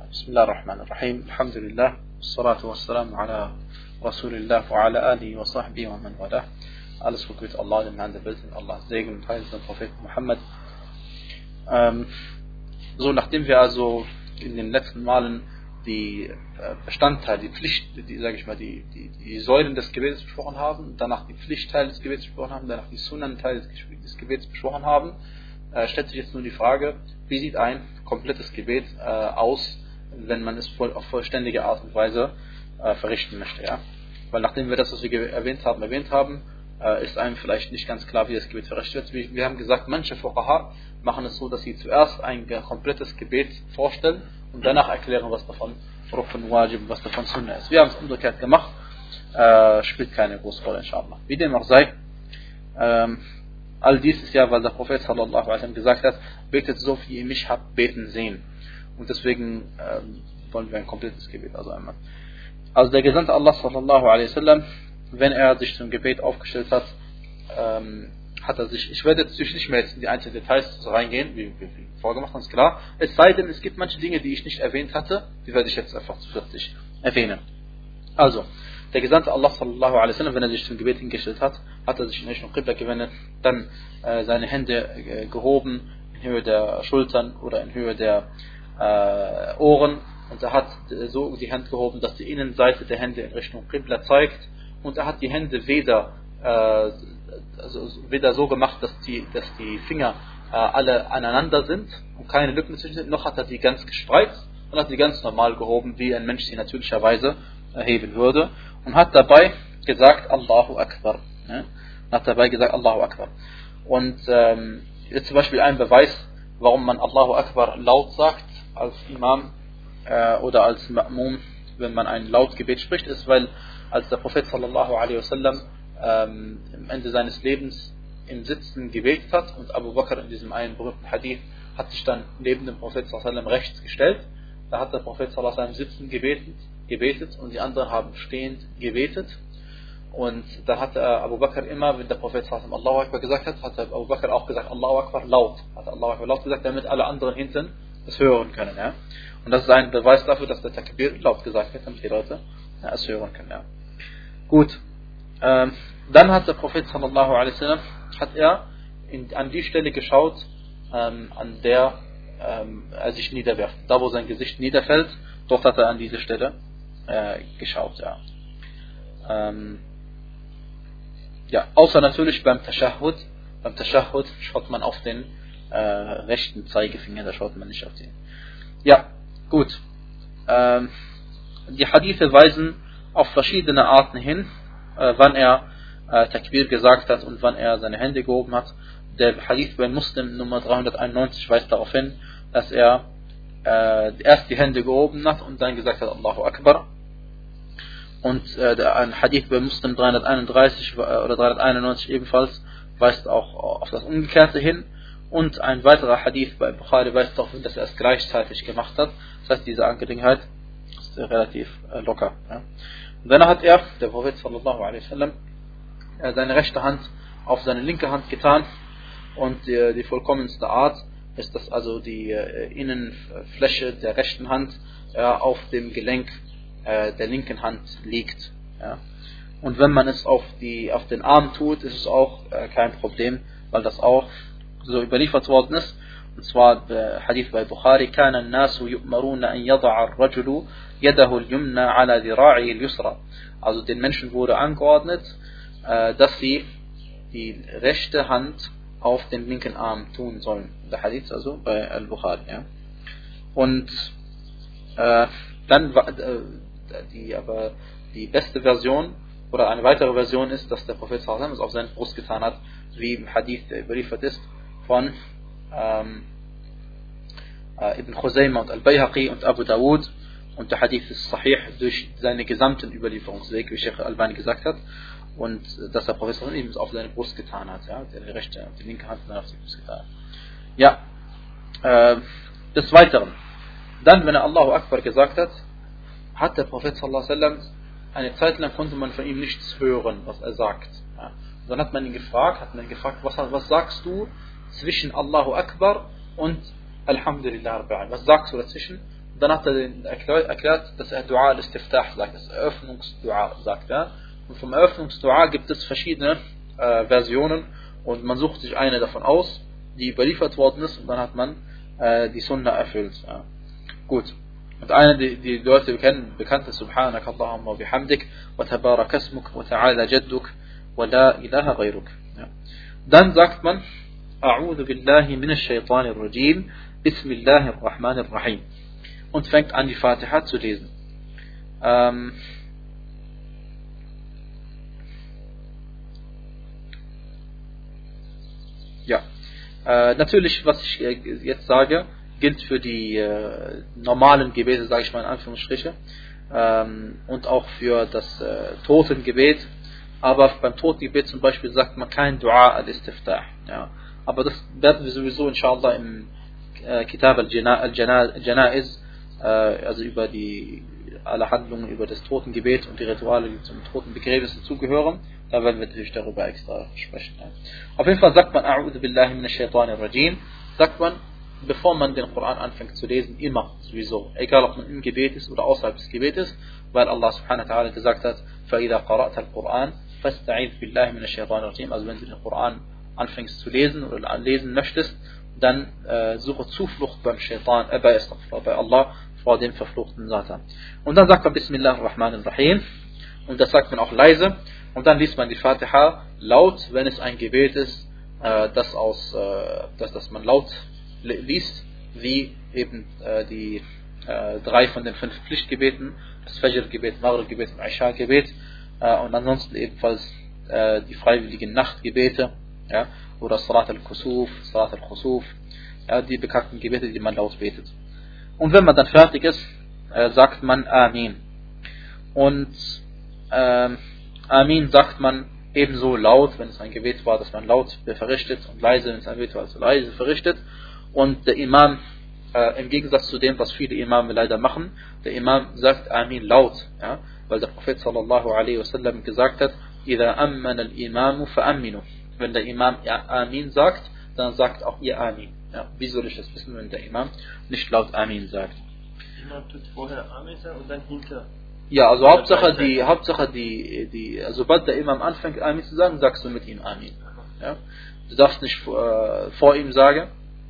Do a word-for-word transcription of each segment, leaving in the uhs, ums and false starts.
بسم الله الرحمن الرحيم الحمد لله والصلاة والسلام على رسول الله وعلى آله وصحبه ومن والاه. Alles vergütet Allah, dem Herrn der Welt, und Allah Segen und Heil des Propheten Muhammad. Ähm, so, nachdem wir also in den letzten Malen die äh, Bestandteile, die Pflicht, die, sage ich mal, die, die, die Säulen des Gebets besprochen haben, danach die Pflichtteile des Gebets besprochen haben, danach die Sunnanteile des, des Gebets besprochen haben, äh, stellt sich jetzt nur die Frage, wie sieht ein komplettes Gebet äh, aus, wenn man es voll, auf vollständige Art und Weise äh, verrichten möchte, ja? Weil nachdem wir das, was wir erwähnt haben, erwähnt haben, äh, ist einem vielleicht nicht ganz klar, wie das Gebet verrichtet wird. Wir, wir haben gesagt, manche Fuqaha machen es so, dass sie zuerst ein komplettes Gebet vorstellen und danach erklären, was davon Rukn, Wajib, was davon Sunnah ist. Wir haben es umgekehrt gemacht, äh, spielt keine große Rolle, inshallah. Wie dem auch sei, ähm, all dies ist ja, weil der Prophet sallallahu alaihi wasallam gesagt hat, betet so, wie ihr mich habt beten sehen. Und deswegen ähm, wollen wir ein komplettes Gebet also einmal. Also der Gesandte Allah sallallahu alaihi wasallam, wenn er sich zum Gebet aufgestellt hat, ähm, hat er sich, ich werde jetzt nicht mehr jetzt in die einzelnen Details reingehen, wie wir vorgemacht haben, ist klar. Es sei denn, es gibt manche Dinge, die ich nicht erwähnt hatte, die werde ich jetzt einfach zusätzlich erwähnen. Also, der Gesandte Allah sallallahu alaihi wasallam, wenn er sich zum Gebet hingestellt hat, hat er sich in Richtung Qibla gewendet, dann äh, seine Hände äh, gehoben, in Höhe der Schultern oder in Höhe der äh, Ohren, und er hat äh, so die Hand gehoben, dass die Innenseite der Hände in Richtung Qibla zeigt, und er hat die Hände weder, äh, also weder so gemacht, dass die, dass die Finger äh, alle aneinander sind und keine Lücken dazwischen sind, noch hat er die ganz gespreizt und hat sie ganz normal gehoben, wie ein Mensch sie natürlicherweise erheben würde, und hat dabei gesagt Allahu Akbar. Ne? Hat dabei gesagt Allahu Akbar. Und ähm, jetzt zum Beispiel ein Beweis, warum man Allahu Akbar laut sagt als Imam äh, oder als Ma'mum, wenn man ein Lautgebet spricht, ist, weil als der Prophet sallallahu alaihi wasallam ähm, am Ende seines Lebens im Sitzen gebetet hat, und Abu Bakr in diesem einen berühmten Hadith hat sich dann neben dem Prophet sallallahu alaihi wasallam rechts gestellt, da hat der Prophet sallallahu alaihi wasallam sitzen gebetet, gebetet und die anderen haben stehend gebetet. Und da hat Abu Bakr immer, wenn der Prophet sallallahu alaihi wasallam Allahu Akbar gesagt hat, hat Abu Bakr auch gesagt Allahu Akbar laut, hat Allahu Akbar laut gesagt, damit alle anderen hinten das hören können. Ja? Und das ist ein Beweis dafür, dass der Takbir laut gesagt wird, damit die Leute ja, es hören können. Ja? Gut, ähm, dann hat der Prophet sallallahu alaihi wasallam, hat er in, an die Stelle geschaut, ähm, an der ähm, er sich niederwirft. Da, wo sein Gesicht niederfällt, dort hat er an diese Stelle äh, geschaut. Ja. Ähm, ja, außer natürlich beim Tashahhud. Beim Tashahhud schaut man auf den äh, rechten Zeigefinger, da schaut man nicht auf den. Ja, gut. Ähm, die Hadithe weisen auf verschiedene Arten hin, äh, wann er äh, Takbir gesagt hat und wann er seine Hände gehoben hat. Der Hadith bei Muslim Nummer dreihunderteinundneunzig weist darauf hin, dass er äh, erst die Hände gehoben hat und dann gesagt hat Allahu Akbar. Und äh, der, ein Hadith bei Muslim dreihunderteinunddreißig oder dreihunderteinundneunzig ebenfalls weist auch auf das Umgekehrte hin. Und ein weiterer Hadith bei Bukhari weist darauf hin, dass er es gleichzeitig gemacht hat. Das heißt, diese Angelegenheit ist relativ äh, locker. Ja. Und dann hat er, der Prophet sallallahu alaihi wasallam, äh, seine rechte Hand auf seine linke Hand getan, und die, die vollkommenste Art ist, dass also die äh, Innenfläche der rechten Hand äh, auf dem Gelenk äh, der linken Hand liegt. Ja. Und wenn man es auf, die, auf den Arm tut, ist es auch äh, kein Problem, weil das auch so überliefert worden ist. Und zwar der Hadith bei Bukhari: كان الناس يؤمرون أن يضع الرجل يده اليمنى على ذراعه اليسرى. Also den Menschen wurde angeordnet, äh, dass sie die rechte Hand auf den linken Arm tun sollen. Der Hadith also bei Al-Bukhari. Ja. Und äh, dann äh, die, aber die beste Version oder eine weitere Version ist, dass der Prophet sallallahu alaihi wasallam es auf seine Brust getan hat, wie im Hadith überliefert ist von ähm, äh, Ibn Khuzaymah und Al-Bayhaqi und Abu Dawud, und der Hadith ist sahih durch seine gesamten Überlieferungswege, wie Sheikh Al-Albani gesagt hat, und dass der Prophet sallallahu alaihi wasallam es auf seine Brust getan hat, ja, die rechte, die linke Hand auf die Brust getan hat. Ja, äh, des Weiteren, dann, wenn er Allahu Akbar gesagt hat, hat der Prophet sallallahu alaihi wasallam, eine Zeit lang konnte man von ihm nichts hören, was er sagt. Ja. Und dann hat man ihn gefragt, hat man ihn gefragt, was, was sagst du zwischen Allahu Akbar und Alhamdulillah Rabbil Alamin? Was sagst du dazwischen? Dann hat er den erklärt, dass er Dua al-Istiftah sagt, das Eröffnungsdua sagt. Ja? Und vom Eröffnungsdua gibt es verschiedene äh, Versionen und man sucht sich eine davon aus, die überliefert worden ist, und dann hat man äh, die Sunna erfüllt. Ja? Gut. Und eine, die die Leute kennen, bekannt ist, Subhanak Allahumma bihamdik, wa tabarak asmuk, wa ta'ala jadduk, wa la ilaha ghayruk. Ja. Dann sagt man, A'udhu billahi minash shaitanir rajim, Bismillahir Rahmanir Rahim. Und fängt an, die Fatiha zu lesen. Ähm, ja. Äh, natürlich, was ich jetzt sage, gilt für die äh, normalen Gebete, sage ich mal in Anführungsstriche, ähm, und auch für das äh, Totengebet. Aber beim Totengebet zum Beispiel sagt man kein Dua al-Istiftah. Ja. Aber das werden wir sowieso inshallah im äh, Kitab al-Janaiz, äh, also über die alle Handlungen über das Totengebet und die Rituale, die zum Totenbegräbnis dazugehören, da werden wir natürlich darüber extra sprechen. Ja. Auf jeden Fall sagt man A'udhu billahi minash shaitanir rajim, sagt man, bevor man den Koran anfängt zu lesen, immer sowieso, egal ob man im Gebet ist oder außerhalb des Gebetes, weil Allah subhanahu wa ta'ala gesagt hat, فَإِذَا قَرَأْتَ الْقُرْآنَ فَاسْتَعِذْ بِاللَّهِ مِنَ الشَّيْطَانِ الرَّجِيمِ. Also wenn du den Koran anfängst zu lesen oder lesen möchtest, dann äh, suche Zuflucht beim Shaitan, äh, bei, bei Allah vor dem verfluchten Satan. Und dann sagt man Bismillahir Rahmanir Rahim, und das sagt man auch leise, und dann liest man die Fatiha laut, wenn es ein Gebet ist, äh, das aus, äh, das, das man laut liest, wie eben äh, die äh, drei von den fünf Pflichtgebeten, das Fajr-Gebet, Maghrib-Gebet und Isha-Gebet, äh, und ansonsten ebenfalls äh, die freiwilligen Nachtgebete, ja, oder Salat al-Kusuf, Salat al-Khusuf, ja, die bekannten Gebete, die man laut betet. Und wenn man dann fertig ist, äh, sagt man Amin. Und äh, Amin sagt man ebenso laut, wenn es ein Gebet war, dass man laut verrichtet, und leise, wenn es ein Gebet war, also leise verrichtet. Und der Imam, äh, im Gegensatz zu dem, was viele Imame leider machen, der Imam sagt Amin laut, ja, weil der Prophet sallallahu alaihi wasallam gesagt hat, إِذَا أَمَّنَ الْإِمَامُ فَأَمِّنُوا. Wenn der Imam ja, Amin sagt, dann sagt auch ihr Amin. Ja, wie soll ich das wissen, wenn der Imam nicht laut Amin sagt? Imam tut vorher Amin sagen und dann hinter. Ja, also Hauptsache die, Hauptsache die, die, sobald der Imam anfängt Amin zu sagen, sagst du mit ihm Amin. Ja? Du darfst nicht äh, vor ihm sagen,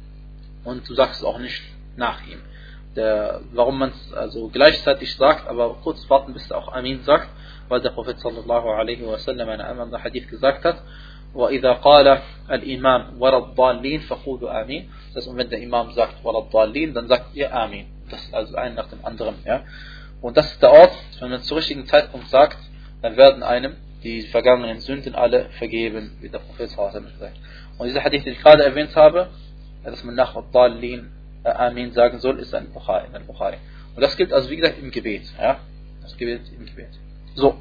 und du sagst es auch nicht nach ihm. Der, warum man es also gleichzeitig sagt, aber kurz warten, bis er auch Amin sagt, weil der Prophet sallallahu alaihi wasallam in einem anderen Hadith gesagt hat, وَإِذَا قَالَ الْإِمَامُ وَلَا الضَّالِّينَ فَقُولُوا آمِينَ. Das heißt, und wenn der Imam sagt وَلَا الضَّالِّينَ, dann sagt ihr Amin. Das ist also ein nach dem anderen. Ja? Und das ist der Ort, wenn man zum richtigen Zeitpunkt sagt, dann werden einem die vergangenen Sünden alle vergeben, wie der Prophet sallallahu alaihi wasallam sagt. Und dieser Hadith, den ich gerade erwähnt habe, dass man nach Ad-Dallin äh, Amin sagen soll, ist ein Bukhari, ein Bukhari. Und das gilt also wie gesagt im Gebet. Ja? Das gilt im Gebet. So.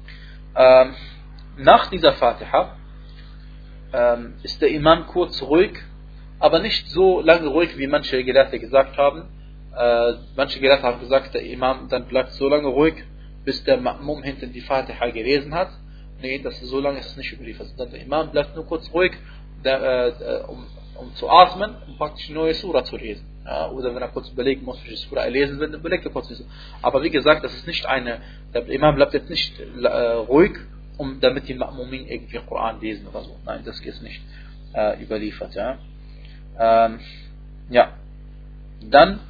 Ähm, nach dieser Fatiha ähm, ist der Imam kurz ruhig, aber nicht so lange ruhig, wie manche Gelehrte gesagt haben. Äh, manche Gelehrte haben gesagt, der Imam dann bleibt so lange ruhig, bis der Ma'mum hinten die Fatiha gelesen hat. Nee, das ist so lange ist es nicht überliefert. Der Imam bleibt nur kurz ruhig, der, äh, um um zu atmen, um praktisch eine neue Sura zu lesen. Ja, oder wenn er kurz überlegen muss, welche Sura er lesen will, dann überlegt er kurz die Sura. Aber wie gesagt, das ist nicht eine, der Imam bleibt jetzt nicht äh, ruhig, um damit die Ma'mumin irgendwie Koran lesen oder so. Nein, das ist nicht äh, überliefert. Ja, ähm, ja. Dann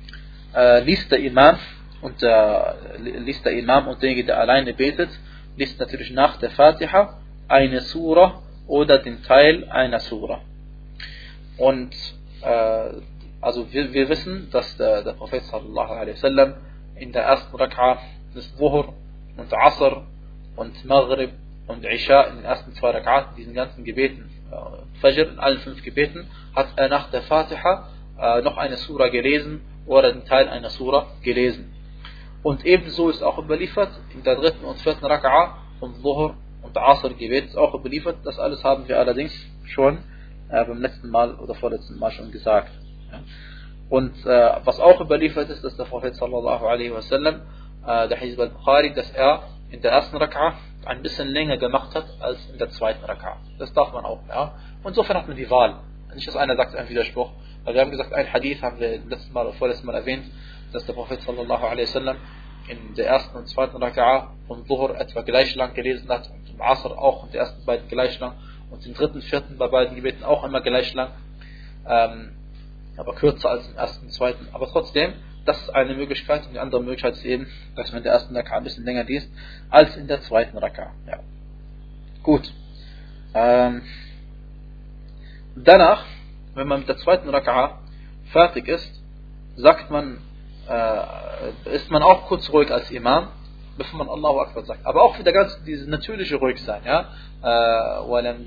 äh, liest der Imam und der, liest der Imam und derjenige, der alleine betet, liest natürlich nach der Fatiha eine Sura oder den Teil einer Sura. Und äh, also wir, wir wissen, dass der, der Prophet sallallahu alaihi wasallam in der ersten Rak'a des Dhuhr und Asr und Maghrib und Isha, in den ersten zwei Rak'at, diesen ganzen Gebeten, äh, Fajr, in allen fünf Gebeten, hat er nach der Fatiha äh, noch eine Sura gelesen oder den Teil einer Sura gelesen. Und ebenso ist auch überliefert, in der dritten und vierten Rak'a vom Dhuhr und Asr Gebet ist auch überliefert. Das alles haben wir allerdings schon äh, beim letzten Mal oder vorletzten Mal schon gesagt. Ja. Und äh, was auch überliefert ist, dass der Prophet sallallahu alaihi wasallam, äh, der Hadith al-Bukhari, dass er in der ersten Rak'a ein bisschen länger gemacht hat als in der zweiten Rak'a. Das darf man auch. Ja. Und insofern hat man die Wahl. Nicht, dass einer sagt, ein Widerspruch. Weil wir haben gesagt, ein Hadith haben wir letztes Mal oder vorletztes Mal erwähnt, dass der Prophet sallallahu alaihi wasallam in der ersten und zweiten Raka'a von Dhuhr etwa gleich lang gelesen hat und im Asr auch in den ersten beiden gleich lang und im dritten, vierten bei beiden Gebeten auch immer gleich lang, ähm, aber kürzer als im ersten und zweiten. Aber trotzdem, das ist eine Möglichkeit und die andere Möglichkeit ist eben, dass man in der ersten Raka'a ein bisschen länger liest als in der zweiten Raka'a. Ja. Gut. Ähm, danach, wenn man mit der zweiten Raka'a fertig ist, sagt man, äh, ist man auch kurz ruhig als Imam, bevor man Allahu Akbar sagt. Aber auch wieder ganz dieses natürliche ruhig sein, ja. وَلَمْ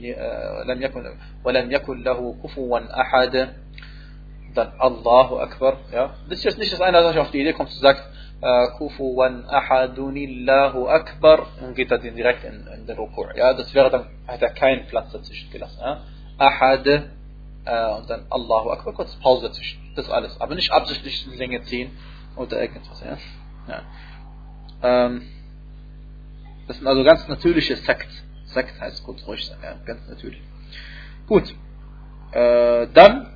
يَكُنْ لَهُ كُفُوًا أَحَدٌ, dann Allahu Akbar, ja. Das ist jetzt nicht, dass einer sich auf die Idee kommt und sagt, Kufuwan ahadunillahu akbar und geht dann direkt in, in den Ruku'. Ja, das wäre dann, hat er keinen Platz dazwischen gelassen. Ja. Ahad äh, und dann Allahu Akbar, kurz Pause dazwischen. Das ist alles. Aber nicht absichtlich Länge ziehen oder irgendwas. Ja. Ja. Ähm, das sind also ganz natürliche Sekt. Sekt heißt kurz ruhig sein. Ja. Ganz natürlich. Gut. Äh, dann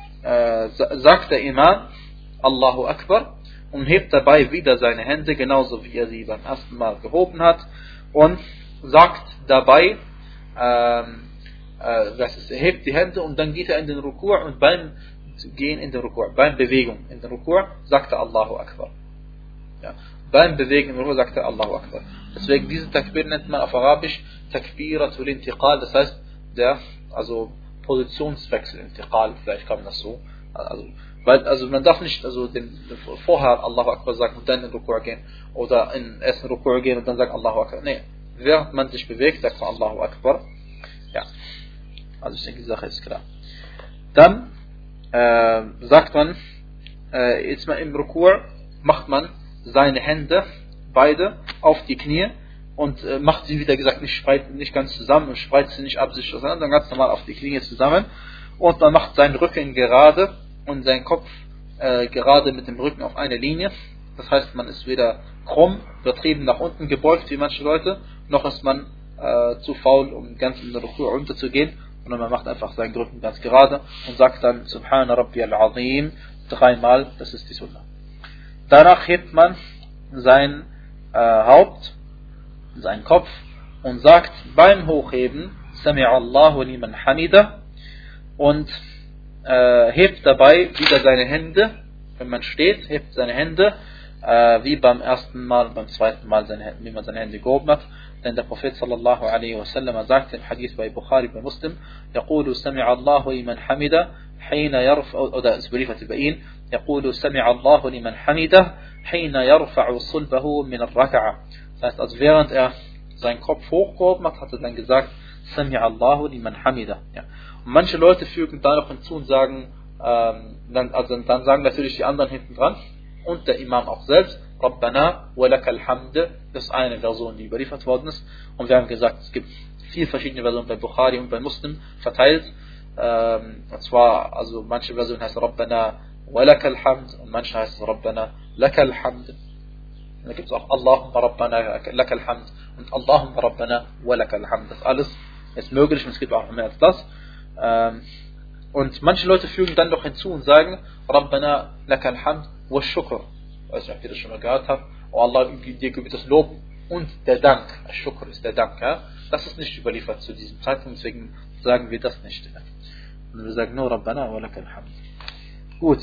äh, sagt der Imam Allahu Akbar und hebt dabei wieder seine Hände, genauso wie er sie beim ersten Mal gehoben hat, und sagt dabei, ähm, äh, das ist, er hebt die Hände und dann geht er in den Ruku' und beim Gehen in den Ruku', beim Bewegung in den Ruku' sagt er Allahu Akbar. Ja. Beim Bewegen in den Ruku' sagt er Allahu Akbar. Deswegen diese Takbir nennt man auf Arabisch Takbiratul Intiqal, das heißt der, also Positionswechsel, Intiqal, vielleicht kann man das so, also Weil, also man darf nicht also den, vorher Allahu Akbar sagen und dann in den Ruku' gehen oder in den ersten Ruku' gehen und dann sagen Allahu Akbar. Nee, während man sich bewegt, sagt man Allahu Akbar. Ja, also ich denke, die Sache ist klar. Dann äh, sagt man, äh, jetzt mal im Ruku' macht man seine Hände beide auf die Knie und äh, macht sie, wie gesagt, nicht, spreit, nicht ganz zusammen und spreizt sie nicht absichtlich auseinander, sondern ganz normal auf die Knie zusammen und man macht seinen Rücken gerade und sein Kopf äh, gerade mit dem Rücken auf eine Linie. Das heißt, man ist weder krumm, übertrieben nach unten gebeugt wie manche Leute, noch ist man äh, zu faul, um ganz in den Ruku' runterzugehen, sondern man macht einfach seinen Rücken ganz gerade und sagt dann Subhana Rabbiyal Azim dreimal, das ist die Sunna. Danach hebt man sein äh, Haupt, seinen Kopf und sagt beim Hochheben Sami'a Allahu liman hamida und Äh, hebt dabei wieder seine Hände, wenn man steht, hebt seine Hände, äh, wie beim ersten Mal, beim zweiten Mal, seine Hände, wie man seine Hände gehoben hat. Denn der Prophet sallallahu alaihi wasallam sagt im Hadith bei Bukhari, bei Muslim, يقول سمع الله لمن حمده حين يرفع, oder es überliefert über ihn, يقول سمع الله لمن حمده حين يرفع صلبه من الركعة. Das heißt, also während er seinen Kopf hochgehoben hat, hat er dann gesagt, سمع الله لمن حمده. Ja. Und manche Leute fügen da noch hinzu und sagen, ähm, dann, also dann sagen natürlich die anderen hinten dran und der Imam auch selbst, Rabbana wa lakal hamd, das ist eine Version, die überliefert worden ist. Und wir haben gesagt, es gibt vier verschiedene Versionen bei Bukhari und bei Muslim verteilt. Ähm, und zwar, also manche Version heißt Rabbana wa lakal hamd und manche heißt Rabbana lakal hamd. Und da gibt es auch Allahumma Rabbana lakal hamd und Allahumma Rabbana wa lakal hamd. Das alles ist möglich und es gibt auch mehr als das. Ähm, und manche Leute fügen dann noch hinzu und sagen Rabbana lakal hamd wa shukr. Ich weiß nicht, ob ihr das schon mal gehört habt. Oh Allah, dir gebührt das Lob und der Dank. Shukr ist der Dank. Ja? Das ist nicht überliefert zu diesem Zeitpunkt, deswegen sagen wir das nicht. Und wir sagen nur Rabbana wa lakal hamd. Gut.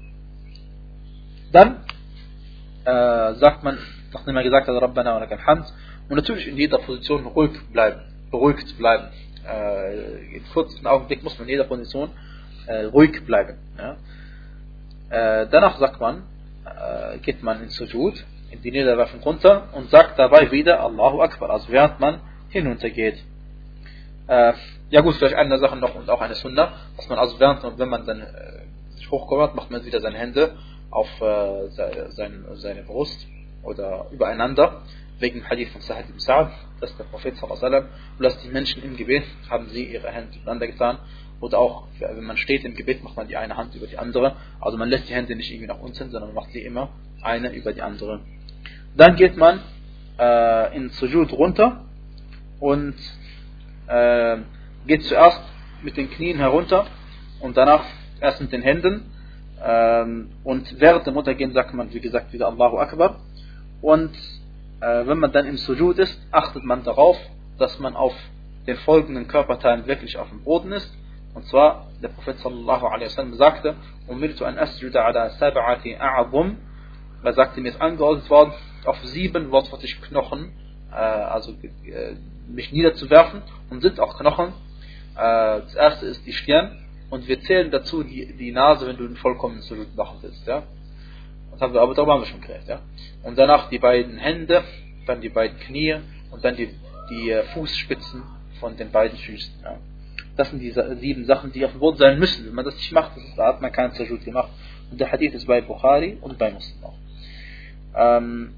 Dann äh, sagt man, nachdem er gesagt hat Rabbana wa lakal hamd, und natürlich in jeder Position ruhig bleiben, beruhigt bleiben. Äh, in kurzen Augenblick muss man in jeder Position äh, ruhig bleiben. Ja? Äh, danach sagt man, äh, geht man in Sujud, in die Niederwerfung runter und sagt dabei wieder Allahu Akbar, also während man hinunter geht. Äh, ja gut, vielleicht eine Sache noch und auch eine Sunna, dass man also während, wenn man dann äh, sich hochkommt, macht man wieder seine Hände auf äh, seine, seine Brust oder übereinander. Wegen dem Hadith von Sa'id ibn Sa'd, dass der Prophet sallallahu alaihi wasallam und dass die Menschen im Gebet haben sie ihre Hände übereinander getan. Oder auch, wenn man steht im Gebet, macht man die eine Hand über die andere. Also man lässt die Hände nicht irgendwie nach unten, sondern macht sie immer eine über die andere. Dann geht man äh, in Sujud runter und äh, geht zuerst mit den Knien herunter und danach erst mit den Händen ähm, und während dem Untergehen sagt man, wie gesagt, wieder Allahu Akbar. Und äh, wenn man dann im Sujud ist, achtet man darauf, dass man auf den folgenden Körperteilen wirklich auf dem Boden ist. Und zwar, der Prophet sallallahu alaihi wasallam sagte, umirtu an asjuda ala sab'ati a'zum, er sagte, mir ist angeordnet worden, auf sieben wortwörtlich Knochen, äh, also äh, mich niederzuwerfen, und sind auch Knochen. Äh, das erste ist die Stirn, und wir zählen dazu die, die Nase, wenn du einen vollkommenen Sujud machen willst. Ja? Das haben wir, aber darüber haben wir schon geredet. Ja? Und danach die beiden Hände, dann die beiden Knie und dann die, die äh, Fußspitzen von den beiden Füßen. Ja? Das sind die sieben Sachen, die auf dem Boden sein müssen. Wenn man das nicht macht, das ist, da hat man keinen Sujud gemacht. Und der Hadith ist bei Bukhari und bei Muslim auch. Ähm,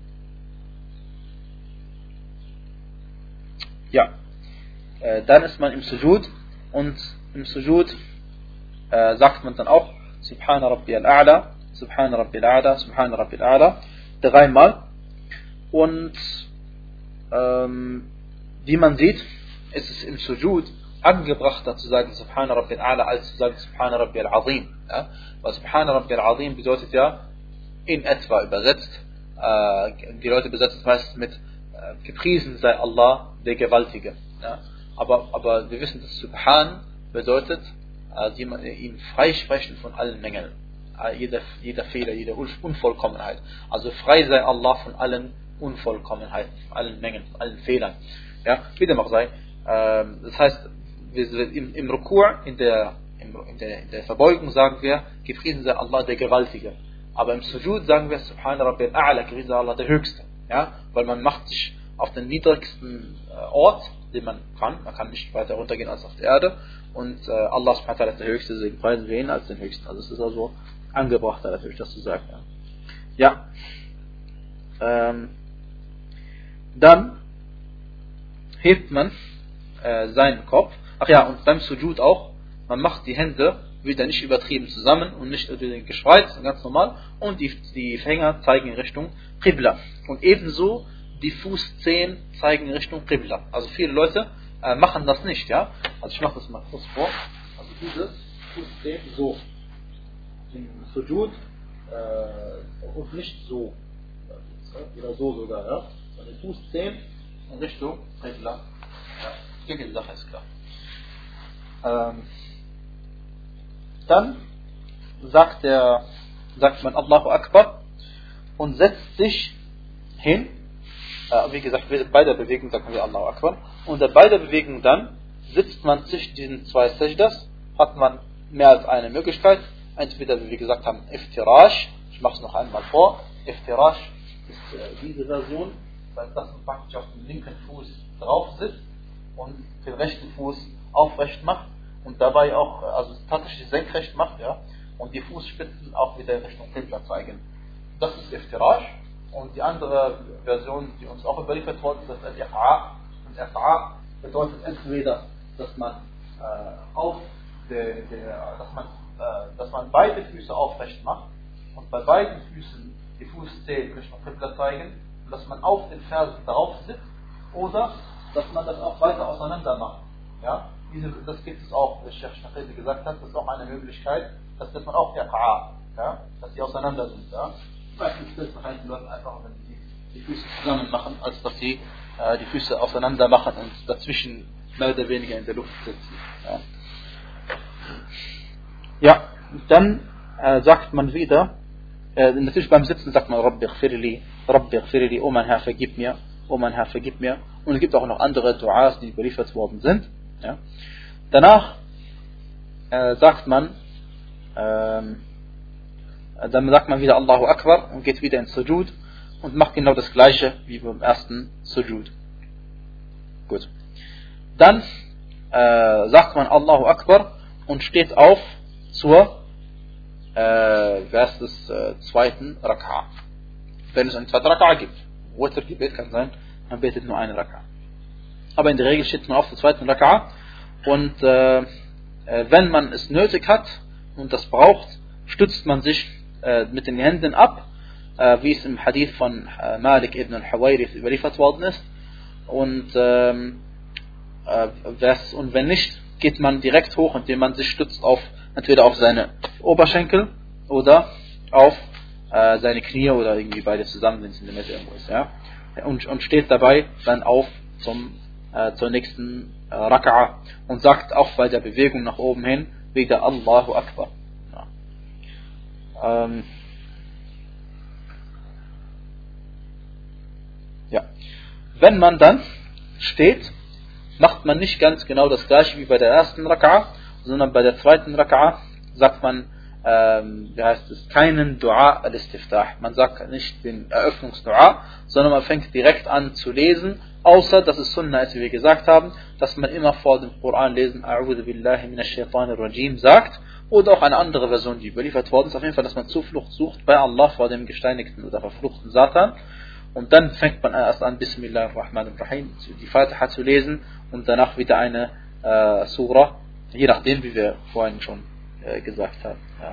ja, äh, dann ist man im Sujud, und im Sujud äh, sagt man dann auch Subhana Rabbi al-A'la, Subhana Rabbi al-A'la, Subhana Rabbi al-A'la, dreimal. Und ähm, wie man sieht, ist es im Sujud angebrachter zu sagen Subhana Rabbi al-A'la als zu sagen Subhana Rabbi al-Azim. Ja? Weil Subhana Rabbi al-Azim bedeutet ja in etwa übersetzt, äh, die Leute besetzen meistens mit äh, gepriesen sei Allah, der Gewaltige. Ja? Aber, aber wir wissen, dass Subhan bedeutet, äh, die, ihn freisprechen von allen Mängeln, äh, jeder, jeder Fehler, jede Unvollkommenheit. Also frei sei Allah von allen Unvollkommenheiten, von allen Mängeln, von allen Fehlern. Ja? Wie dem auch sei. Äh, das heißt, wir, im, im Ruku', in der, in, der, in der Verbeugung sagen wir, gepriesen sei Allah, der Gewaltige. Aber im Sujud sagen wir Subhana Rabbi al-A'la, gepriesen sei Allah, der Höchste. Ja? Weil man macht sich auf den niedrigsten äh, Ort, den man kann. Man kann nicht weiter runtergehen als auf der Erde. Und äh, Allah subhanahu wa ta'ala ist der Höchste, deswegen preisen wir ihn als den Höchsten. Also es ist also angebrachter natürlich, das zu sagen. Ja. ja. Ähm, dann hebt man äh, seinen Kopf. Ach ja, und beim Sujud auch. Man macht die Hände wieder nicht übertrieben zusammen und nicht gespreizt, ganz normal. Und die, die Finger zeigen in Richtung Qibla. Und ebenso die Fußzehen zeigen in Richtung Qibla. Also viele Leute äh, machen das nicht, ja. Also ich mache das mal kurz vor. Also diese Fußzehen so. Im Sujud äh, und nicht so. Oder so sogar, ja. Also die Fußzehen in Richtung Qibla. Ja, die Sache ist klar. Ähm, dann sagt, der, sagt man Allahu Akbar und setzt sich hin. Äh, wie gesagt, bei der Bewegung sagen wir Allahu Akbar. Und bei der Bewegung dann sitzt man zwischen diesen zwei Sajdas, hat man mehr als eine Möglichkeit. Entweder, wie wir gesagt haben, Iftirash. Ich mache es noch einmal vor. Iftirash ist äh, diese Version, weil das man praktisch auf dem linken Fuß drauf sitzt und den rechten Fuß aufrecht macht und dabei auch, also tatsächlich senkrecht macht, ja, und die Fußspitzen auch wieder in Richtung Qibla zeigen. Das ist Iftirash. Und die andere Version, die uns auch überliefert worden ist, das ist Al-Iqa'. Und Iqa' bedeutet entweder, dass man äh, auf der, der, dass man, äh, dass man beide Füße aufrecht macht und bei beiden Füßen die Fußzehen Richtung Qibla zeigen und dass man auf den Fersen drauf sitzt, oder dass man das auch weiter auseinander macht. Ja? Diese, das gibt es auch, wie Sheikh Shaqiri gesagt hat, das ist auch eine Möglichkeit, das nennt man auch Iqa', ja? Dass die auseinander sind. Ja? Meistens ist es halt die Leute einfach, wenn sie die Füße zusammen machen, als dass sie äh, die Füße auseinander machen und dazwischen mehr oder weniger in der Luft sitzen. Ja, ja dann äh, sagt man wieder, äh, natürlich beim Sitzen sagt man Rabbi ighfirli, Rabbi ighfirli, oh mein Herr, vergib mir, oh mein Herr, vergib mir. Und es gibt auch noch andere Du'as, die überliefert worden sind. Ja. Danach äh, sagt man, ähm, dann sagt man wieder Allahu Akbar und geht wieder ins Sujud und macht genau das gleiche wie beim ersten Sujud. Gut. Dann äh, sagt man Allahu Akbar und steht auf zur äh, des, äh, zweiten Raka'a. Wenn es eine zweite Raka'a gibt. Witr-Gebet kann sein, man betet nur eine Raka'a. Aber in der Regel steht man auf der zweiten Raka'a und äh, wenn man es nötig hat und das braucht, stützt man sich mit den Händen ab, wie es im Hadith von Malik ibn al-Huwayrith überliefert worden ist. Und, ähm, und wenn nicht, geht man direkt hoch, indem man sich stützt auf entweder auf seine Oberschenkel oder auf äh, seine Knie oder irgendwie beide zusammen, wenn es in der Mitte irgendwo ist. Ja? Und, und steht dabei dann auf zum, äh, zur nächsten äh, Raka'a und sagt auch bei der Bewegung nach oben hin wieder Allahu Akbar. Ja. Ähm, ja. Wenn man dann steht, macht man nicht ganz genau das gleiche wie bei der ersten Raka'a, sondern bei der zweiten Raka'a sagt man, ähm, wie heißt es, keinen Dua al-Istiftah. Man sagt nicht den Eröffnungsdua, sondern man fängt direkt an zu lesen, außer dass es Sunnah ist, wie wir gesagt haben, dass man immer vor dem Koran lesen, A'udhu billahi minash shaitanir rajim sagt, oder auch eine andere Version, die überliefert worden ist, auf jeden Fall, dass man Zuflucht sucht bei Allah vor dem gesteinigten oder verfluchten Satan. Und dann fängt man erst an, Bismillahirrahmanirrahim, die Fatiha zu lesen und danach wieder eine äh, Surah, je nachdem, wie wir vorhin schon äh, gesagt haben. Ja.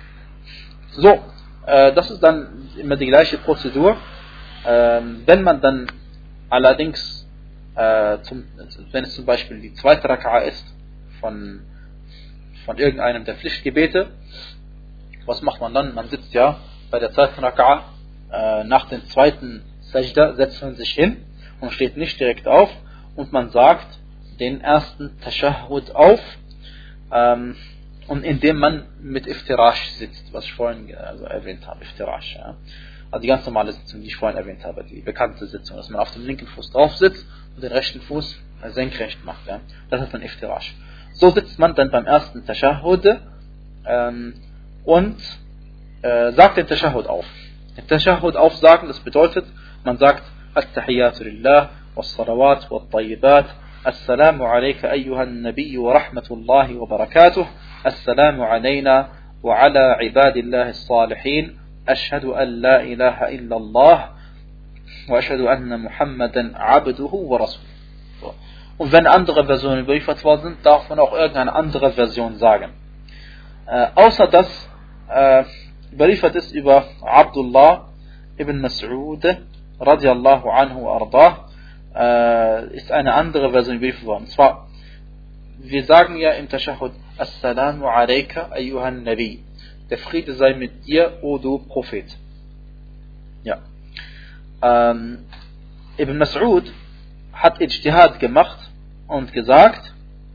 So, äh, das ist dann immer die gleiche Prozedur. Ähm, wenn man dann allerdings, äh, zum, wenn es zum Beispiel die zweite Raka'a ist von, von irgendeinem der Pflichtgebete, was macht man dann? Man sitzt ja bei der zweiten Raka'a, äh, nach dem zweiten Sajda setzt man sich hin und steht nicht direkt auf und man sagt den ersten Tashahhud auf, ähm, und indem man mit Iftirash sitzt, was ich vorhin also erwähnt habe, Iftirash, ja. Also die ganz normale Sitzung, die ich vorhin erwähnt habe, die bekannte Sitzung, dass man auf dem linken Fuß drauf sitzt und den rechten Fuß senkrecht macht, ja. Das ist dann Iftirash. So sitzt man dann beim ersten Tashahhud ähm, und äh, sagt den Tashahhud auf. Den Tashahhud aufsagen, das bedeutet, man sagt At-Tahiyyatu lillah, was-Salawat, wat-Tayyibat, Assalamu alayka ayyuhan Nabiy wa rahmatullahi wa barakatuh, Assalamu alayna wa ala ibadillahi as-salihin, Ashhadu an la ilaha illallah wa ashhadu anna Muhammadan abduhu wa rasuluh. So. Und wenn andere Versionen überliefert worden sind, darf man auch irgendeine andere Version sagen. Äh, außer dass äh, überliefert ist über Abdullah ibn Mas'ud radiallahu anhu ardah, äh, ist eine andere Version überliefert worden. Und zwar, wir sagen ja im Tashahhud Assalamu alayka ayyuhan Nabi. Der Friede sei mit dir, o du Prophet. Ja. Ähm, Ibn Mas'ud hat Ijtihad gemacht und gesagt,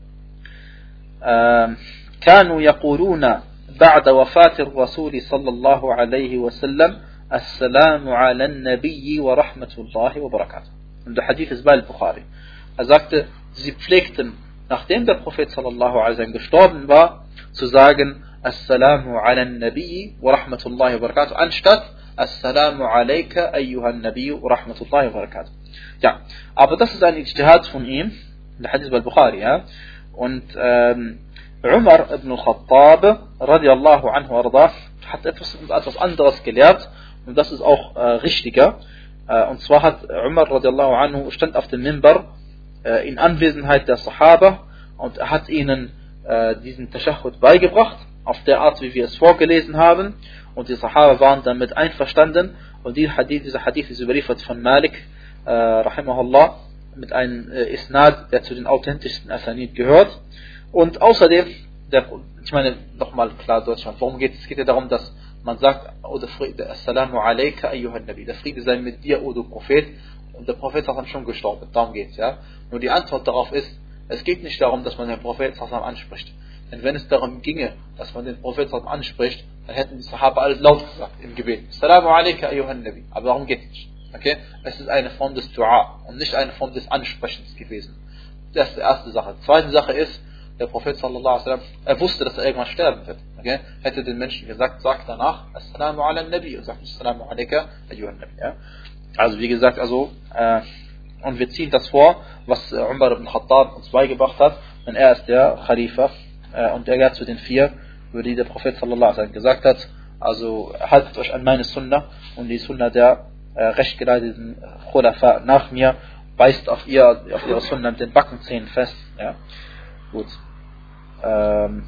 ähm, كانوا يقولون بعد وفاة الرسول صلى الله عليه وسلم السلام على النبي ورحمة الله وبركاته. Und der Hadith ist bei Al-Bukhari. Er sagte, sie pflegten, nachdem der Prophet sallallahu alaihi wasallam gestorben war, zu sagen Assalamu ala Nabi wa rahmatullahi wa barakatuh, anstatt Assalamu alayka ayyuhan Nabi wa rahmatullahi wa barakatuh. Ja, aber das ist ein Ijtihad von ihm, der Hadith bei Al-Bukhari, ja. Und ähm, Umar ibn al-Khattab radiallahu anhu ardah hat etwas, etwas anderes gelehrt und das ist auch äh, richtiger. Äh, und zwar hat Umar radiallahu anhu stand auf dem Minbar äh, in Anwesenheit der Sahaba und er hat ihnen äh, diesen Tashahhud beigebracht, auf der Art, wie wir es vorgelesen haben, und die Sahaba waren damit einverstanden und dieser Hadith, dieser Hadith ist überliefert von Malik äh, rahimahullah mit einem äh, Isnad, der zu den authentischsten Asanid gehört. Und außerdem, der, ich meine, nochmal klar Deutschland, worum geht es? Es geht ja darum, dass man sagt, oh, der Friede, Assalamu alayka ayyuhan Nabi, der Friede sei mit dir, o du Prophet, und der Prophet ist dann schon gestorben, darum geht es, ja. Nur die Antwort darauf ist, es geht nicht darum, dass man den Prophet anspricht. Denn wenn es darum ginge, dass man den Prophet anspricht, dann hätten die Sahaba alles laut gesagt im Gebet. Assalamu alayka ayyuhan Nabi. Aber darum geht es nicht. Okay? Es ist eine Form des Dua und nicht eine Form des Ansprechens gewesen. Das ist die erste Sache. Die zweite Sache ist, der Prophet sallallahu alaihi wasallam, er wusste, dass er irgendwann sterben wird. Okay? Hätte den Menschen gesagt, sagt danach Assalamu ala Nabi und sagt nicht Assalamu alayka ayyuhan Nabi. Ja? Also wie gesagt, also äh, und wir ziehen das vor, was Umar ibn Khattab uns beigebracht hat, denn er ist der Khalifa äh, und er gehört zu den vier, über die der Prophet sallallahu alaihi wasallam gesagt hat, also haltet euch an meine Sunna und die Sunna der äh, rechtgeleiteten Khulafa nach mir, beißt auf, ihr, auf ihre Sunna mit den Backenzähnen fest. Ja? Gut. Ähm,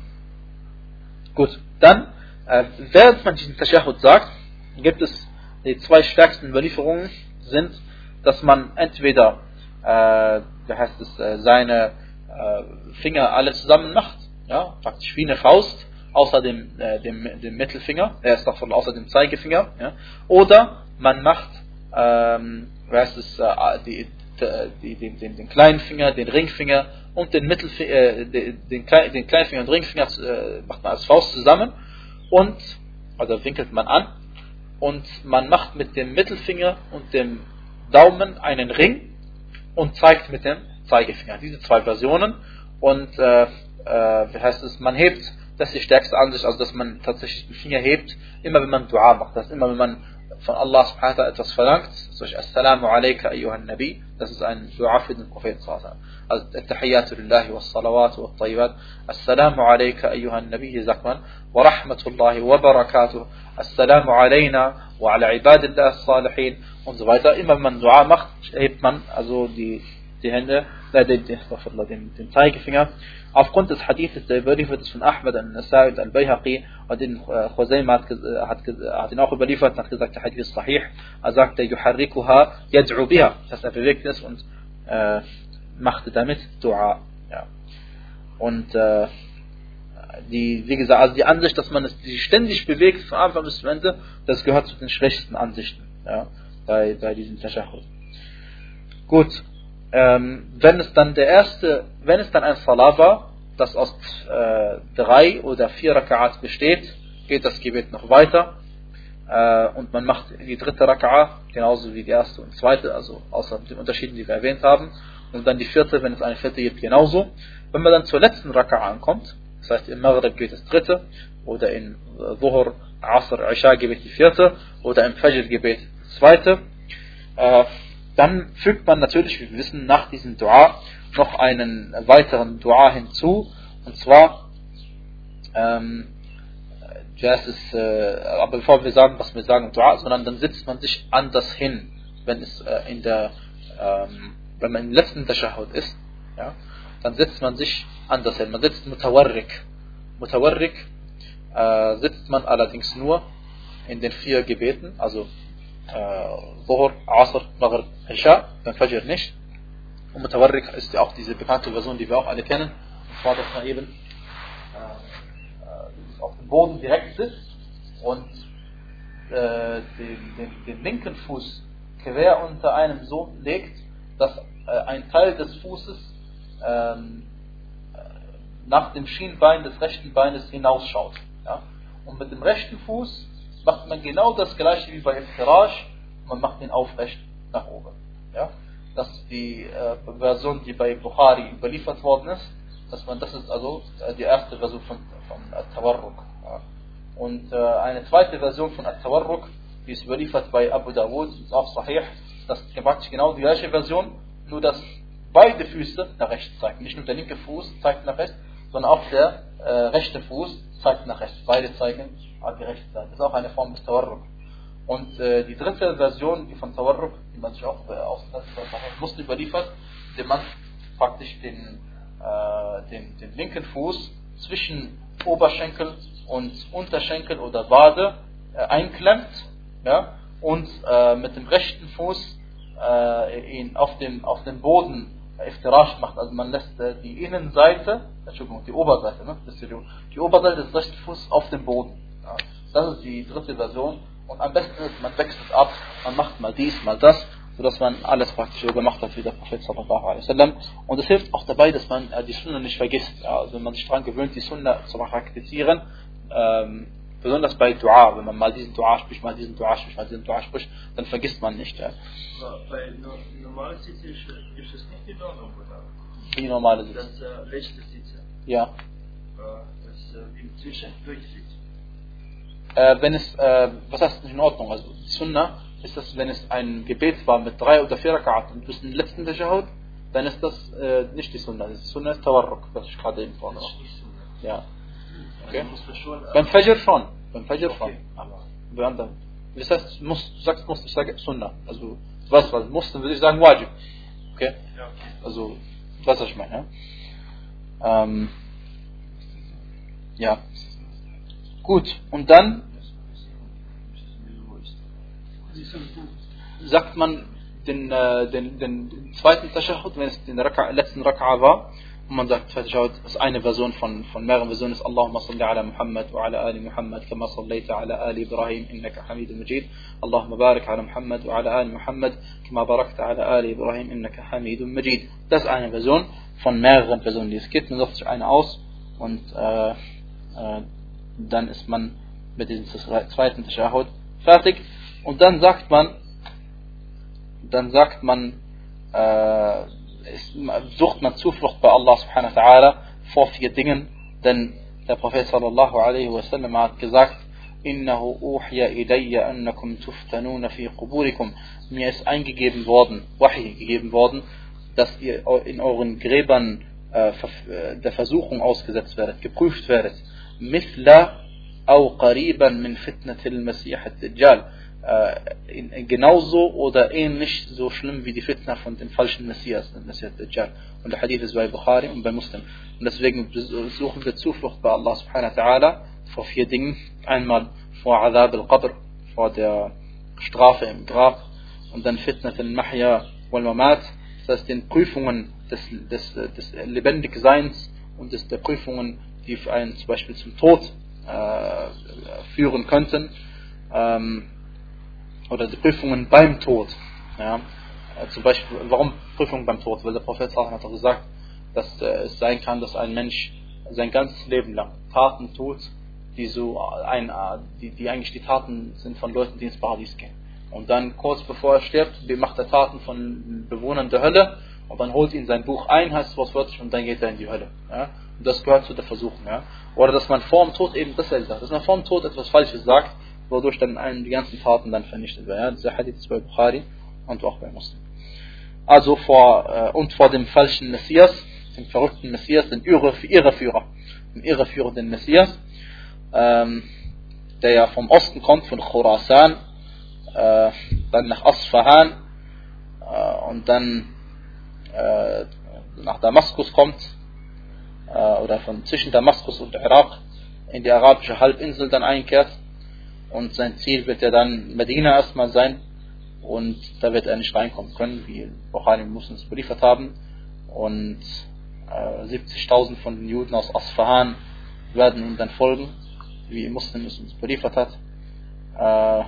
gut, dann, äh, während man diesen Tashahhud sagt, gibt es die zwei stärksten Überlieferungen, sind, dass man entweder, äh, wie heißt es, äh, seine äh, Finger alle zusammen macht, ja, praktisch wie eine Faust, außer dem, äh, dem, dem Mittelfinger, er ist davon außer dem Zeigefinger, ja? Oder man macht, ähm, wie heißt es, äh, die, die, den, den, den kleinen Finger, den Ringfinger und den Mittelfinger, äh, den, den, Klein, den kleinen Finger und Ringfinger äh, macht man als Faust zusammen und, also winkelt man an und man macht mit dem Mittelfinger und dem Daumen einen Ring und zeigt mit dem Zeigefinger. Diese zwei Versionen und äh, äh, wie heißt es, man hebt, das ist die stärkste Ansicht, also dass man tatsächlich den Finger hebt, immer wenn man Dua macht, das ist immer wenn man von Allah subhanahu wa ta'ala etwas verlangt, solch Assalamu alayka ayyuhan Nabi, das ist ein Dua für den Propheten sallallahu alaihi wasallam. Also At-Tahiyyatu lillahi was salawatu wat tayyibat, Assalamu alayka ayyuhan Nabi, hier sagt man, wa rahmatullahi wa barakatuh, Assalamu alayna wa ala ibadillah as-salihin und so weiter. Immer wenn man Dua macht, hebt man also die, die Hände, äh, den, den, den, den Zeigefinger. Aufgrund des Hadithes, der überliefert ist von Ahmad, al-Nasai und al-Bayhaqi, und den äh, Khuzaymah hat, hat, hat ihn auch überliefert, hat gesagt, der Hadith ist sahih. Er sagte, yuharrikuha yad'u biha, dass er bewegt ist und äh, machte damit Dua. Ja. Und äh, die, wie gesagt, also die Ansicht, dass man es die ständig bewegt von Anfang bis zum Ende, das gehört zu den schlechtesten Ansichten, ja, bei, bei diesem Tashahhud. Gut. Ähm, wenn es dann der erste, wenn es dann ein Salah war, das aus äh, drei oder vier Raka'at besteht, geht das Gebet noch weiter äh, und man macht die dritte Raka'a genauso wie die erste und zweite, also außer den Unterschieden, die wir erwähnt haben, und dann die vierte, wenn es eine vierte gibt, genauso. Wenn man dann zur letzten Raka'a ankommt, das heißt im Maghrib geht das dritte, oder in Dhuhr, Asr, Isha Gebet die vierte, oder im Fajr Gebet das zweite, äh, dann fügt man natürlich, wie wir wissen, nach diesem Dua noch einen weiteren Dua hinzu. Und zwar, ähm, das ist, äh, aber bevor wir sagen, was wir sagen Dua, sondern dann sitzt man sich anders hin, wenn es äh, in der, ähm, wenn man im letzten Tashahhud ist, ja, dann sitzt man sich anders hin. Man sitzt Mutawarrik. Mutawarrik äh, sitzt man allerdings nur in den vier Gebeten, also Dhuhr, Asr, Maghrib, Isha, beim Fajr nicht. Und Mutawarrik ist ja auch diese bekannte Version, die wir auch alle kennen. Und zwar, dass man eben äh, auf dem Boden direkt sitzt und äh, den, den, den linken Fuß quer unter einem so legt, dass äh, ein Teil des Fußes ähm, nach dem Schienbein des rechten Beines hinausschaut. Ja? Und mit dem rechten Fuß macht man genau das gleiche wie bei Iftirash, man macht ihn aufrecht nach oben. Ja? Das ist die äh, Version, die bei Bukhari überliefert worden ist, dass man, das ist also äh, die erste Version von, von At-Tawarruk. Ja? Und äh, eine zweite Version von At-Tawarruk, die ist überliefert bei Abu Dawud, ist auch sahih, das ist praktisch genau die gleiche Version, nur dass beide Füße nach rechts zeigen. Nicht nur der linke Fuß zeigt nach rechts, sondern auch der äh, rechte Fuß zeigt nach rechts. Beide zeigen an die rechte Seite. Das ist auch eine Form des Tawarruk. Und äh, die dritte Version, die von Tawarruk, die man sich auch äh, aus Muslim überliefert, indem man praktisch den, äh, den, den linken Fuß zwischen Oberschenkel und Unterschenkel oder Wade äh, einklemmt, ja, und äh, mit dem rechten Fuß äh, ihn auf dem, auf dem Boden Iftirash macht, also man lässt äh, die Innenseite, Entschuldigung, die Oberseite, ne? Das ist die, die Oberseite des rechten Fußes auf dem Boden. Ja. Das ist die dritte Version. Und am besten ist, man wechselt ab, man macht mal dies, mal das, sodass man alles praktisch so gemacht hat wie der Prophet sallallahu alaihi wasallam. Und es hilft auch dabei, dass man äh, die Sunna nicht vergisst. Ja. Also wenn man sich daran gewöhnt, die Sunna zu praktizieren, ähm, besonders bei Dua, wenn man mal diesen Dua spricht, mal diesen Dua spricht, mal diesen Dua spricht, dann vergisst man nicht. Ja. Bei normalen Sitze ist es nicht in Ordnung, oder? Wie normale Sitze? Das äh, letzte Sitze. Ja. Äh, das äh, im Zwischen durchsitzt. Äh, wenn es, äh, was heißt nicht in Ordnung? Also Sunna ist das, wenn es ein Gebet war mit drei oder vier Rak'at und bis zum letzten Tashahhud, dann ist das äh, nicht die Sunna. Die Sunna ist Tawarruk, was ich gerade eben vorne war. Ja. Okay. Also schon, äh, Beim Fajr schon. Beim Fajr okay. schon. Aber bei anderen. Das heißt, musst, du sagst musst, ich sage Sunna. Also, du weißt was, musst, dann würde ich sagen Wajib. Okay? Ja, okay. Also, du weißt, was ich meine. Ja? Ähm, ja. Gut, und dann sagt man den, äh, den, den, den zweiten Tashahhud, wenn es den Raka, letzten Raka'a war, Und man sagt fertig out, das ist eine Version von, von mehreren Versionen ist Allahumma salli ala Muhammad wa ala ali Muhammad kama sallaita ala ali Ibrahim innaka Hamidun Majid. Allahumma barik ala Muhammad wa ala ali Muhammad kama barakta ala ali Ibrahim innaka Hamidun Majid. Das ist eine Version von mehreren Versionen, die es gibt. Man sucht sich eine aus und äh, äh, dann ist man mit diesem zweiten Tashahhud fertig. Und dann sagt man, dann sagt man, äh, ist, sucht man Zuflucht bei Allah subhanahu wa ta'ala vor vier Dingen, denn der Prophet sallallahu alaihi wasallam hat gesagt, innahu uhiya ilayya annakum tuftanuna fi quburikum. Mir ist eingegeben worden, Wahi gegeben worden, dass ihr in euren Gräbern äh, der Versuchung ausgesetzt werdet, geprüft werdet. Mithla aw qariban min fitnatil Masih ad-Dajjal. Äh, genauso oder ähnlich so schlimm wie die Fitna von dem falschen Messias, dem Messias Dajjal. Und der Hadith ist bei Bukhari und bei Muslim. Und deswegen suchen wir Zuflucht bei Allah subhanahu wa ta'ala vor vier Dingen. Einmal vor Adab al-Qabr, vor der Strafe im Grab, und dann Fitnat al-Mahya wal-Mamat, das heißt den Prüfungen des, des, des Lebendigseins und des, der Prüfungen, die einen zum Beispiel zum Tod äh, führen könnten. Ähm, oder die Prüfungen beim Tod. Ja. Zum Beispiel, warum Prüfungen beim Tod? Weil der Prophet hat gesagt, dass äh, es sein kann, dass ein Mensch sein ganzes Leben lang Taten tut, die so ein, die, die eigentlich die Taten sind von Leuten, die ins Paradies gehen. Und dann kurz bevor er stirbt, macht er Taten von Bewohnern der Hölle und dann holt ihn sein Buch ein, heißt es wortwörtlich, und dann geht er in die Hölle. Ja. Und das gehört zu der Versuchung. Ja. Oder dass man vor dem Tod eben dasselbe sagt, dass man vor dem Tod etwas Falsches sagt, wodurch dann einen die ganzen Taten dann vernichtet werden. Ja, dieser Hadith ist bei Bukhari und auch bei Muslim. Also vor äh, und vor dem falschen Messias, dem verrückten Messias, den Irre, Irreführer, dem irreführenden Messias, ähm, der ja vom Osten kommt, von Khurasan, äh, dann nach Asfahan äh, und dann äh, nach Damaskus kommt, äh, oder von zwischen Damaskus und Irak in die arabische Halbinsel dann einkehrt. Und sein Ziel wird ja dann Medina erstmal sein. Und da wird er nicht reinkommen können, wie Bukhari und Muslim es beliefert haben. Und äh, siebzigtausend von den Juden aus Asfahan werden ihm dann folgen, wie Muslim es uns beliefert hat. Äh,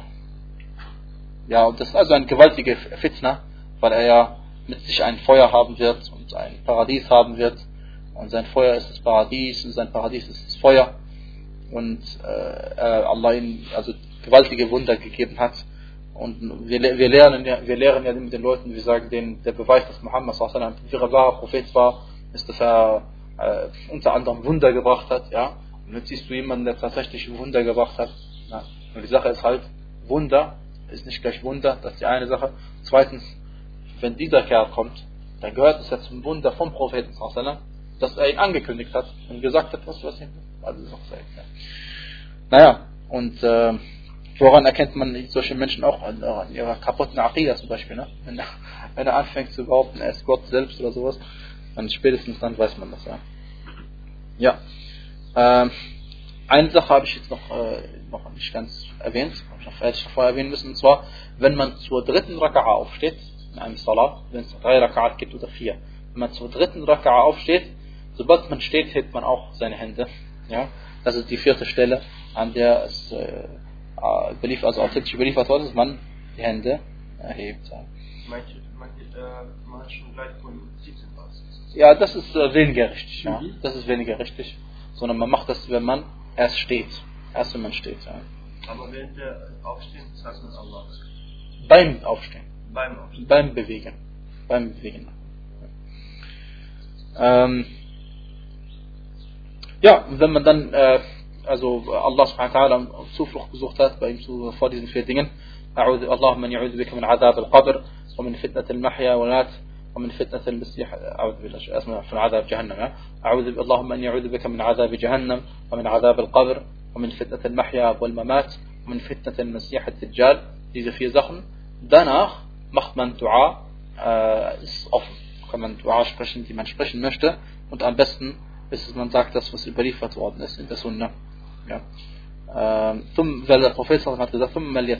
ja, und das ist also eine gewaltige Fitna, weil er ja mit sich ein Feuer haben wird und ein Paradies haben wird. Und sein Feuer ist das Paradies und sein Paradies ist das Feuer. Und äh, Allah ihm also gewaltige Wunder gegeben hat. Und wir, wir, lernen ja, wir lehren ja mit den Leuten, wir sagen denen, der Beweis, dass Muhammad sallallahu alaihi wasallam ein wahrer Prophet war, ist, dass er äh, unter anderem Wunder gebracht hat. Ja? Und jetzt siehst du jemanden, der tatsächlich Wunder gebracht hat. Ja? Und die Sache ist halt, Wunder ist nicht gleich Wunder, das ist die eine Sache. Zweitens, wenn dieser Kerl kommt, dann gehört es ja zum Wunder vom Propheten sallallahu alaihi wasallam, dass er ihn angekündigt hat und gesagt hat, was was hin. Also das ist auch sehr, ja. Naja, und äh, woran erkennt man solche Menschen auch? An, an ihrer kaputten Aqidah zum Beispiel. Ne? Wenn, er, wenn er anfängt zu behaupten, er ist Gott selbst oder sowas, dann spätestens dann weiß man das. Ja, ja. Äh, eine Sache habe ich jetzt noch, äh, noch nicht ganz erwähnt, habe ich noch fertig vorher erwähnen müssen, und zwar, wenn man zur dritten Raka'a aufsteht, in einem Salat, wenn es drei Raka'at gibt oder vier, wenn man zur dritten Raka'a aufsteht, sobald man steht, hebt man auch seine Hände. Ja, das ist die vierte Stelle, an der es äh, belief, also authentisch überliefert worden ist, dass man die Hände erhebt. Ja. Manche, manche äh, machen schon gleich von siebzehn aus. Ja, das ist äh, weniger richtig. Mhm. Ja. Das ist weniger richtig. Sondern man macht das, wenn man erst steht. Erst wenn man steht. Ja. Aber während der Aufstehen sagt man Allah. Beim Aufstehen. Beim Aufstehen. Beim Bewegen. Beim Bewegen. Ja. Ähm, Ja, wenn man dann äh, also Allah subhanahu wa ta'ala Zuflucht gesucht hat bei ihm zu, vor diesen vier Dingen, Allahumma ni'udhu bika min adab al-qabr wa min fitnat al-mahya wa lat wa min fitnat al-masih, a'udhu billahi erstmal von adab Jahannam, ja, a'udhu Allahumma ni'udhu bika min adab Jahannam wa min adab al-qabr wa min fitnat al-mahya wal mamat wa min fitnat al-masih ad-Dajjal, diese vier Sachen. Danach macht man Dua, äh, ist offen, kann man Dua sprechen, die man sprechen möchte, und am besten ist es, man sagt das, was überliefert worden ist in der Sunna. Ja. Ähm, weil der Prophet hat gesagt,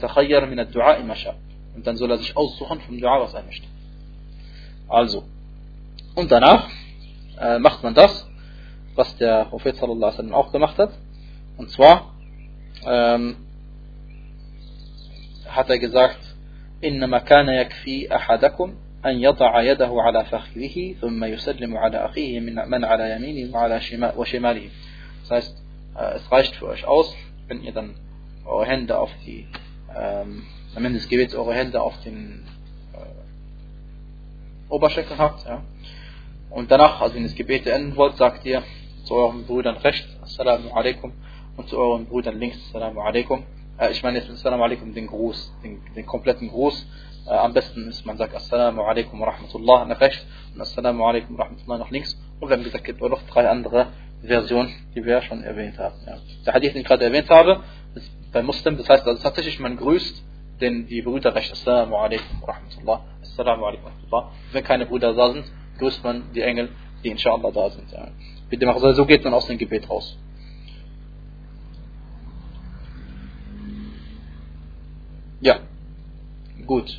und dann soll er sich aussuchen vom Dua, was er möchte. Also, und danach äh, macht man das, was der Prophet sallallahu alaihi wasallam auch gemacht hat. Und zwar ähm, hat er gesagt, إنما كان يكفي أحدكم أن يضع يده على فخذه ثم يسلم على أخيه من من على يمينه وعلى وشماله. Das heißt, es reicht für euch aus, wenn ihr dann eure Hände auf die, ähm, am Ende des Gebets eure Hände auf den äh, Oberschenkeln habt, ja. Und danach, also wenn ihr das Gebet enden wollt, sagt ihr zu euren Brüdern rechts, Assalamu alaikum, und zu euren Brüdern links, Assalamu alaikum. Äh, ich meine jetzt Assalamu alaikum den Gruß, den, den kompletten Gruß. Äh, am besten ist, man sagt Assalamu alaikum wa rahmatullah nach rechts und Assalamu alaikum wa rahmatullah nach links. Und wir haben gesagt, es gibt auch noch drei andere Versionen, die wir schon erwähnt haben. Ja. Der Hadith, den ich gerade erwähnt habe, ist bei Muslim, das heißt also tatsächlich, man grüßt den, die Brüder rechts, Assalamu alaikum wa rahmatullah, Assalamu alaikum wa rahmatullah. Wenn keine Brüder da sind, grüßt man die Engel, die inshallah da sind. Ja. Bitte machen, so geht man aus dem Gebet raus. Ja, gut.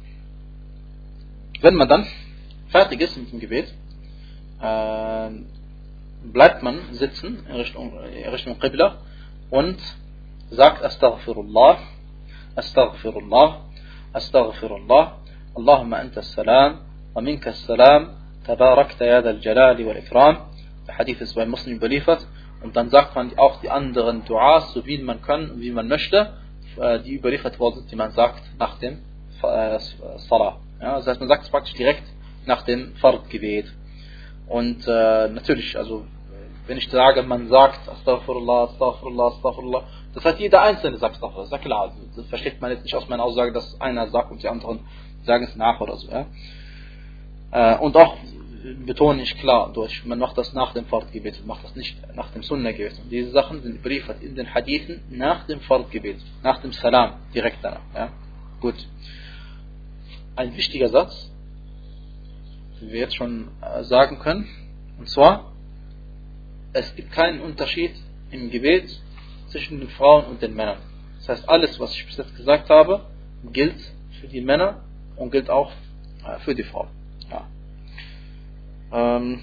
Wenn man dann fertig ist mit dem Gebet, äh, bleibt man sitzen in Richtung, in Richtung Qibla und sagt Astaghfirullah, Astaghfirullah, Astaghfirullah, Allahumma anta as-salam, wa minka as-salam, tabarakta ya dal jalali wal ikram. Der Hadith ist bei Muslim überliefert. Und dann sagt man auch die anderen Duas, so wie man kann und wie man möchte, die überliefert worden sind, die man sagt nach dem äh, Salah. Ja, das heißt, man sagt es praktisch direkt nach dem Fard-Gebet. Und äh, natürlich, also wenn ich sage, man sagt Astaghfirullah, Astaghfirullah, Astaghfirullah, das heißt, jeder Einzelne sagt Astaghfirullah. Das ist ja klar. Also, das versteht man jetzt nicht aus meiner Aussage, dass einer sagt und die anderen sagen es nach oder so. Ja? Äh, und auch betone ich klar durch, man macht das nach dem Fard-Gebet, man macht das nicht nach dem Sunnah-Gebet. Und diese Sachen sind überliefert in den Hadithen nach dem Fard-Gebet, nach dem Salam, direkt danach. Ja? Gut. Ein wichtiger Satz, den wir jetzt schon sagen können, und zwar, es gibt keinen Unterschied im Gebet zwischen den Frauen und den Männern. Das heißt, alles, was ich bis jetzt gesagt habe, gilt für die Männer und gilt auch für die Frauen. Ja. Ähm,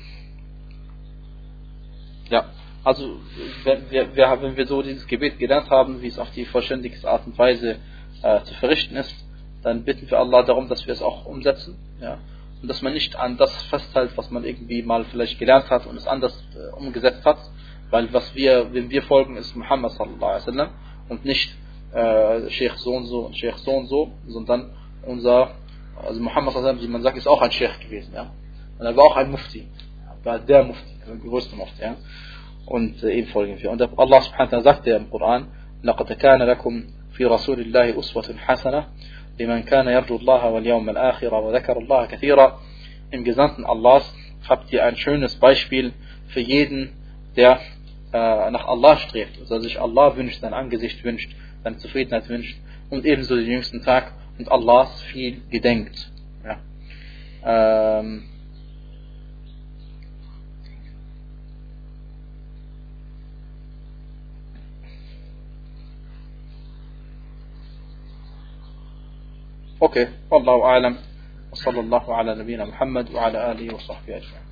ja, also wenn wir, wir, wenn wir so dieses Gebet gelernt haben, wie es auf die vollständigste Art und Weise äh, zu verrichten ist, dann bitten wir Allah darum, dass wir es auch umsetzen, ja, und dass man nicht an das festhält, was man irgendwie mal vielleicht gelernt hat und es anders äh, umgesetzt hat, weil was wir, wenn wir folgen, ist Muhammad sallallahu alaihi wasallam und nicht äh, Sheikh so und so und Sheikh so und so, sondern unser, also Muhammad sallallahu alaihi wasallam, wie man sagt, ist auch ein Sheikh gewesen, ja. Und er war auch ein Mufti, war der Mufti, der größte Mufti, ja. Und äh, ihm folgen wir. Und Allah subhanahu wa ta'ala sagt ja im Koran, لَقَدْ كَانَ لَكُمْ فِي رَسُولِ اللَّهِ أُسْوَةٌ حَسَنَةٌ لِمَنْ كَانَ يَرْجُو اللَّهَ وَالْيَوْمَ الْآخِرَ وَذَكَرَ اللَّهَ كَثِيرًا. Im Gesandten Allahs habt ihr ein schönes Beispiel für jeden, der äh, nach Allah strebt, also sich Allah wünscht, sein Angesicht wünscht, seine Zufriedenheit wünscht und ebenso den jüngsten Tag und Allahs viel gedenkt. Ja. Ähm, Okay, Wallahu a'lam, wa sallallahu ala nabina Muhammad wa ala alihi wa sahbihi ajma'in.